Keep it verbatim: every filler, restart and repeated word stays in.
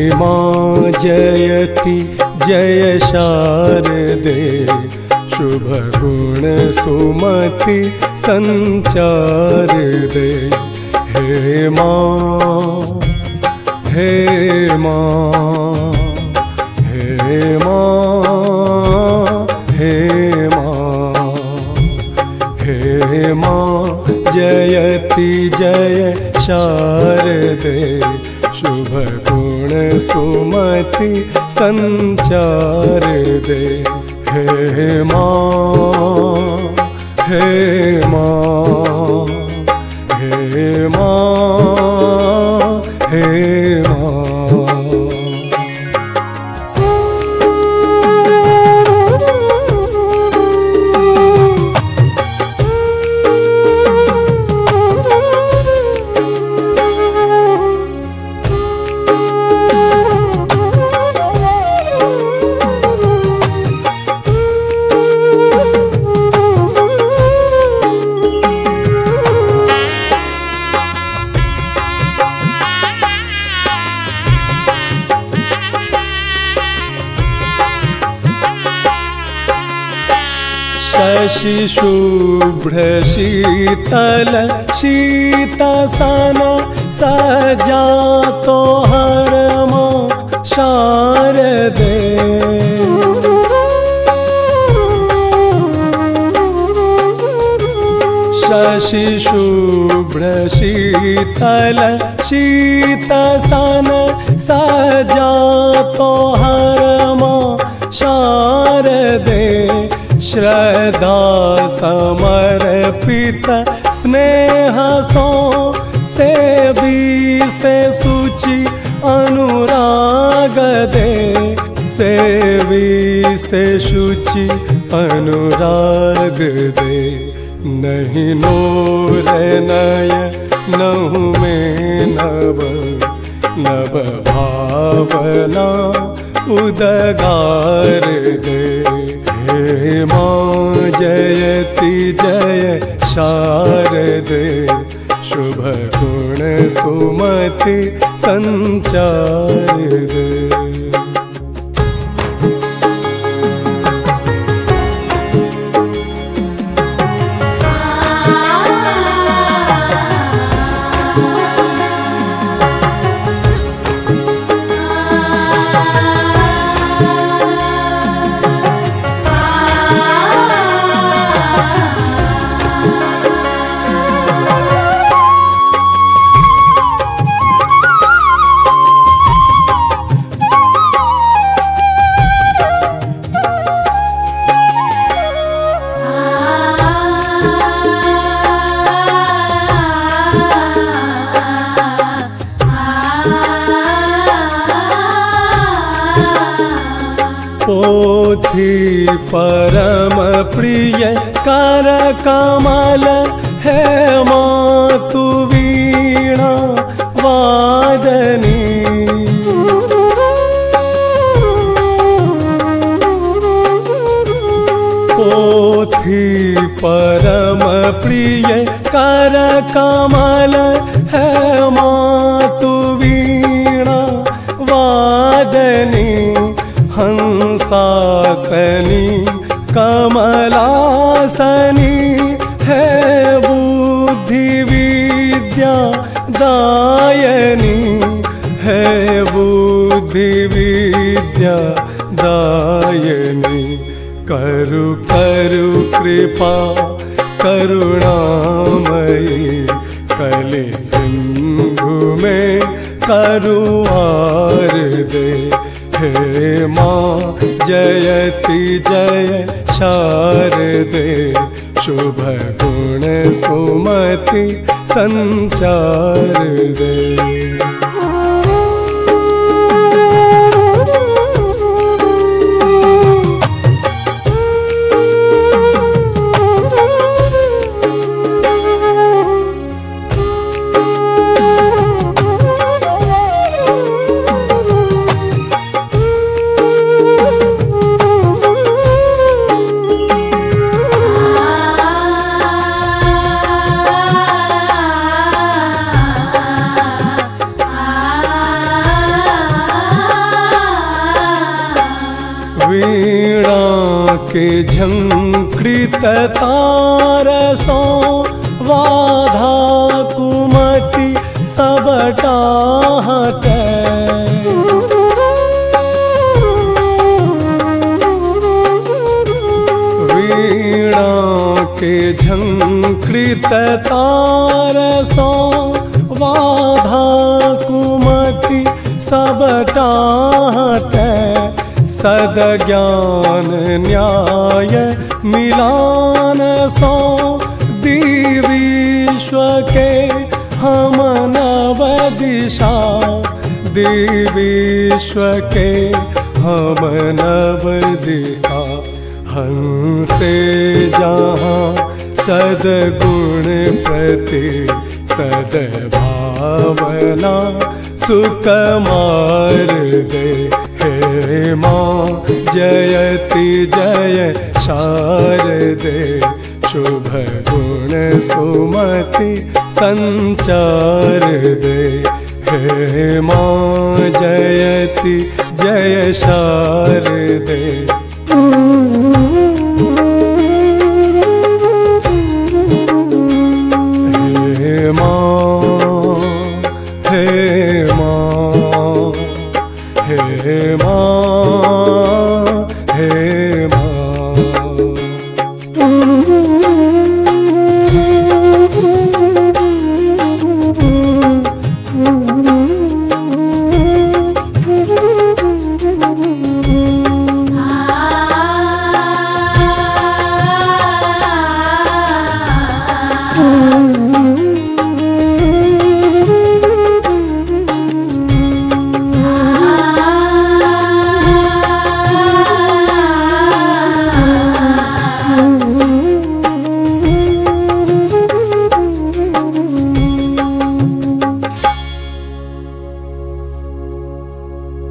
मां जयति जय शारदे, शुभ गुण सुमति संचार दे। हे मां हे मां हे मां हे मां हे मां जयति जय शारदे, शुभ गुण सुमति संचार दे। हे मां हे मां हे मां हे मां। शशि शुभ्र शीतल शीतसन, सजा तो हर मां शारदे। शशि शुभ्र शीतल शीतसन, सजा तो हर मां शारदे। श्रद्धा समर्पित स्नेह सो, सेवी से सुचि अनुराग दे। सेवी से शुचि अनुराग दे। नहीं नूर नय नहु में नव, नव भावना उदगार दे। हे मां जयति जय शारदे, शुभ गुण सुमति संचार दे। पोथी परम प्रिय कर कमल, है मां तू वीणा वादनी। पोथी परम प्रिय कर कमल, है मां तू वीणा वादनी। हंसासनी कमलासनी, है बुद्धि विद्या दायनी। है बुद्धि विद्या दायनी। करु करु कृपा करुणामयी, कलि सिंधु में करुआर दे। हे मां जयति जय शारदे, शुभ गुण सुमति संचार दे। के झंकृत तारसो वाधा कुमति सब टाहते। वीणा के झंकृत तारसो वाधा कुमति सब टाहते। सद ज्ञान न्याय मिलान सो दिविश्व के हम नव दिशा। दिविश्व के हम नव दिशा। हंसे जहाँ सदगुण प्रति सद्भावना सुख मार दे। हे माँ जयति जय शारदे शुभ गुण सुमति संचार दे। हे माँ जयति जय शारदे। हे माँ हे माँ हे माँ